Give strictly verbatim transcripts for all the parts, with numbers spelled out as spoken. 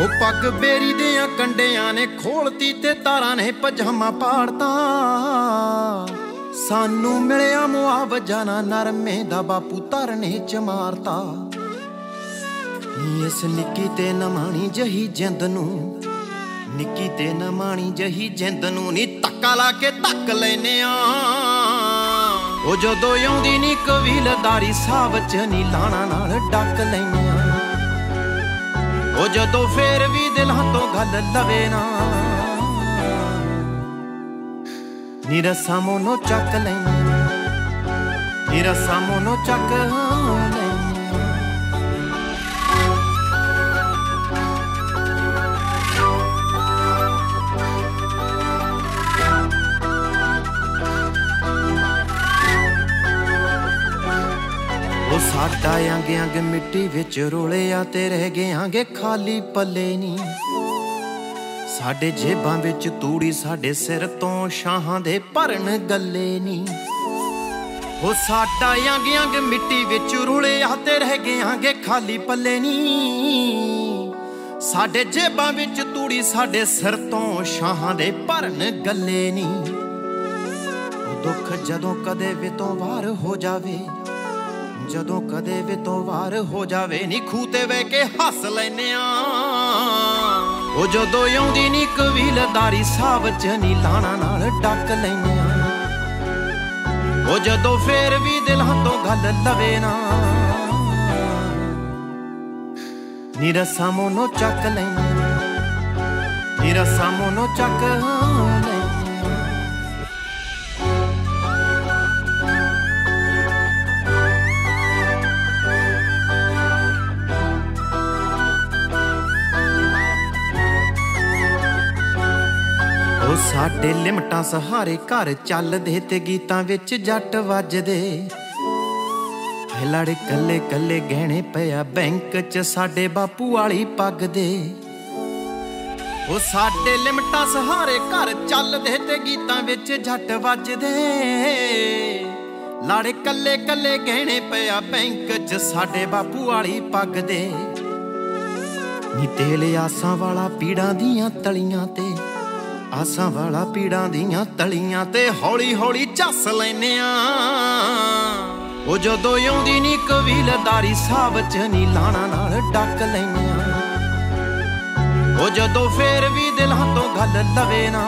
ਉਹ ਪੱਗ ਬੇਰੀ ਦਿਆਂ ਕੰਡਿਆਂ ਨੇ ਖੋਲਤੀ ਤੇ ਤਾਰਾਂ ਨੇ ਪਜਾਮਾ ਪਾੜਤਾ। ਸਾਨੂੰ ਮਿਲਿਆ ਮੁਆਵਜ਼ਾ ਨਾ ਨਰਮੇ ਦਾ ਬਾਪੂ ਧਰਨੇ ਚ ਮਾਰਤਾ। ਨੀ ਇਸ ਨਿੱਕੀ ਤੇ ਨਮਾਣੀ ਜਹੀ ਜਿੰਦ ਨੂੰ, ਨਿੱਕੀ ਤੇ ਨਮਾਣੀ ਜਹੀ ਜਿੰਦ ਨੂੰ ਨੀ ਧੱਕਾ ਲਾ ਕੇ ਧੱਕ ਲੈਨੇ ਆ। ਉਹ ਜਦੋਂ ਆਉਂਦੀ ਨੀ ਕਬੀਲਦਾਰੀ ਸਾਹਬ ਚ ਨੀ ਲਾਣਾ ਨਾਲ ਡੱਕ ਲੈਨੇ ਆ। ਉਹ ਜਦੋਂ ਫੇਰ ਵੀ ਦਿਲਾਂ ਤੋਂ ਗੱਲ ਲਵੇ ਨਾ ਨੀ ਰਸਾਂ ਮੋਨੋਂ ਚੱਕ ਲੈਨੇ, ਨੀ ਰਸਾਂ ਮੋਨੋਂ ਚੱਕ ਲੈਨੇ। ਉਹ ਸਾਡਾ ਅੰਗ ਅੰਗ ਮਿੱਟੀ ਵਿੱਚ ਰੋਲਿਆ ਤੇ ਰਹਿ ਗਿਆਂਗੇ ਖਾਲੀ ਪੱਲੇ ਨੀ। ਸਾਡੇ ਜੇਬਾਂ ਵਿੱਚ ਤੂੜੀ ਸਾਡੇ ਸਿਰ ਤੋਂ ਸ਼ਾਹਾਂ ਦੇ ਭਰਨ ਗੱਲੇ ਨੀ। ਉਹ ਸਾਡਾ ਅੰਗ ਅੰਗ ਮਿੱਟੀ ਵਿੱਚ ਰੋਲਿਆ ਤੇ ਰਹਿ ਗਿਆਂਗੇ ਖਾਲੀ ਪੱਲੇ ਨੀ। ਸਾਡੇ ਜੇਬਾਂ ਵਿੱਚ ਤੂੜੀ ਸਾਡੇ ਸਿਰ ਤੋਂ ਸ਼ਾਹਾਂ ਦੇ ਭਰਨ ਗੱਲੇ ਨੀ। ਉਹ ਦੁੱਖ ਜਦੋਂ ਕਦੇ ਵੀ ਤੋਂ ਵਾਰ ਹੋ ਜਾਵੇ, ਜਦੋਂ ਕਦੇ ਵੀ ਤੋਂ ਵਾਰ ਹੋ ਜਾਵੇ ਨੀ ਖੂਹ ਤੇ ਬਹਿ ਕੇ ਹੱਸ ਲੈਨੇ ਆ। ਉਹ ਜਦੋਂ ਆਉਂਦੀ ਨੀ ਕਬੀਲਦਾਰੀ ਸਾਹਬ ਚ ਨੀ ਲਾਣਾ ਨਾਲ ਡੱਕ ਲੈਨੇ ਆ। ਉਹ ਜਦੋਂ ਫੇਰ ਵੀ ਦਿਲਾਂ ਤੋਂ ਗੱਲ ਲਵੇ ਨਾ ਨੀ ਰਸਾਂ ਮੋਨੋਂ ਚੱਕ ਲੈਨੇ, ਨੀ ਰਸਾਂ ਮੋਨੋਂ ਚੱਕ ਲੈਨੇ। ਉਹ ਸਾਡੇ ਲਿਮਟਾਂ ਸਹਾਰੇ ਘਰ ਚੱਲਦੇ ਤੇ ਗੀਤਾਂ ਵਿੱਚ ਜੱਟ ਵੱਜਦੇ। ਲੜ ਕੱਲੇ ਕੱਲੇ ਗਹਿਣੇ ਪਿਆ ਬੈਂਕ ਚ ਸਾਡੇ ਬਾਪੂ ਵਾਲੀ ਪੱਗ ਦੇ। ਉਹ ਸਾਡੇ ਲਿਮਟਾਂ ਸਹਾਰੇ ਘਰ ਚੱਲਦੇ ਤੇ ਗੀਤਾਂ ਵਿੱਚ ਜੱਟ ਵੱਜਦੇ। ਲੜ ਕੱਲੇ ਕੱਲੇ ਗਹਿਣੇ ਪਿਆ ਬੈਂਕ ਚ ਸਾਡੇ ਬਾਪੂ ਵਾਲੀ ਪੱਗ ਦੇ। ਨੀ ਤੇਲ ਆਸਾਂ ਵਾਲਾ ਪੀੜਾਂ ਦੀਆਂ ਤਲੀਆਂ ਤੇ, ਆਸਾਂ ਵਾਲਾ ਪੀੜਾਂ ਦੀਆਂ ਤਲੀਆਂ ਤੇ ਹੌਲੀ ਹੌਲੀ ਝੱਸ ਲੈਨੇ ਆ। ਉਹ ਜਦੋਂ ਆਉਂਦੀ ਨੀ ਕਬੀਲਦਾਰੀ ਸਾਹਬ ਚ ਨੀ ਲਾਣਾ ਨਾਲ ਡੱਕ ਲੈਨੇ ਆ। ਉਹ ਜਦੋਂ ਫੇਰ ਵੀ ਦਿਲਾਂ ਤੋਂ ਗੱਲ ਲਵੇ ਨਾ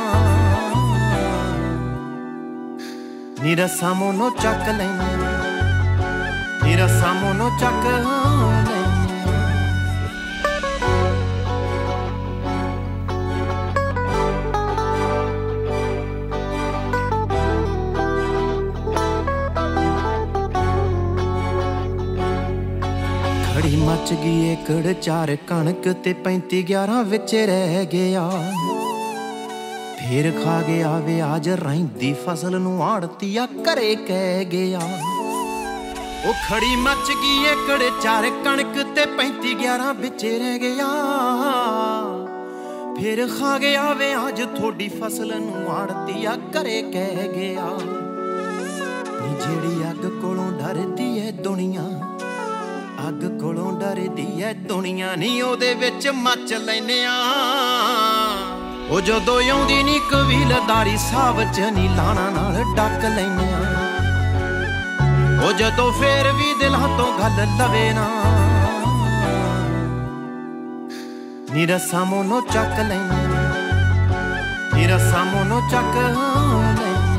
ਨੀ ਰਸਾਂ ਮੋਨੋਂ ਚੱਕ ਲੈਨੇ, ਨੀ ਰਸਾਂ ਮੋਨੋਂ ਚੱਕ ਲੈਨੇ। ਖੜੀ ਮੱਚ ਗਈ ਏਕੜ ਚਾਰ ਕਣਕ ਤੇ ਪੈਂਤੀ ਗਿਆਰਾਂ ਵਿੱਚ ਰਹਿ ਗਿਆ। ਫੇਰ ਖਾ ਗਿਆ ਵਿਆਜ ਰਹਿੰਦੀ ਫਸਲ ਨੂੰ ਆੜਤੀਆ ਘਰੇ ਕਹਿ ਗਿਆ। ਉਹ ਖੜੀ ਮੱਚ ਗਈ ਏਕੜ ਚਾਰ ਕਣਕ ਤੇ ਪੈਂਤੀ ਗਿਆਰਾਂ ਵਿੱਚ ਰਹਿ ਗਿਆ। ਫੇਰ ਖਾ ਗਿਆ ਵਿਆਜ ਥੋੜੀ ਫਸਲ ਨੂੰ ਆੜਤੀਆ ਘਰੇ ਕਹਿ ਗਿਆ। ਨੀ ਜਿਹੜੀ ਅੱਗ ਕੋਲੋਂ ਡਰਦੀ ਏ ਦੁਨੀਆ, ਅੱਗ ਕੋਲੋਂ ਡਰਦੀ ਐ ਦੁਨੀਆ ਨੀ ਉਹਦੇ ਵਿੱਚ ਮੱਚ ਲੈਨੇ ਆ। ਉਹ ਜਦੋਂ ਆਉਂਦੀ ਨੀ ਕਬੀਲਦਾਰੀ ਸਾਹਬ ਚ ਨੀ ਲਾਣਾ ਨਾਲ ਡੱਕ ਲੈਨੇ ਆ। ਉਹ ਜਦੋਂ ਫੇਰ ਵੀ ਦਿਲਾਂ ਤੋਂ ਗੱਲ ਲਵੇ ਨਾ ਨੀ ਰਸਾਂ ਮੋਨੋਂ ਚੱਕ ਲੈਨੇ, ਨੀ ਰਸਾਂ ਮੋਨੋਂ ਚੱਕ ਲੈਨੇ।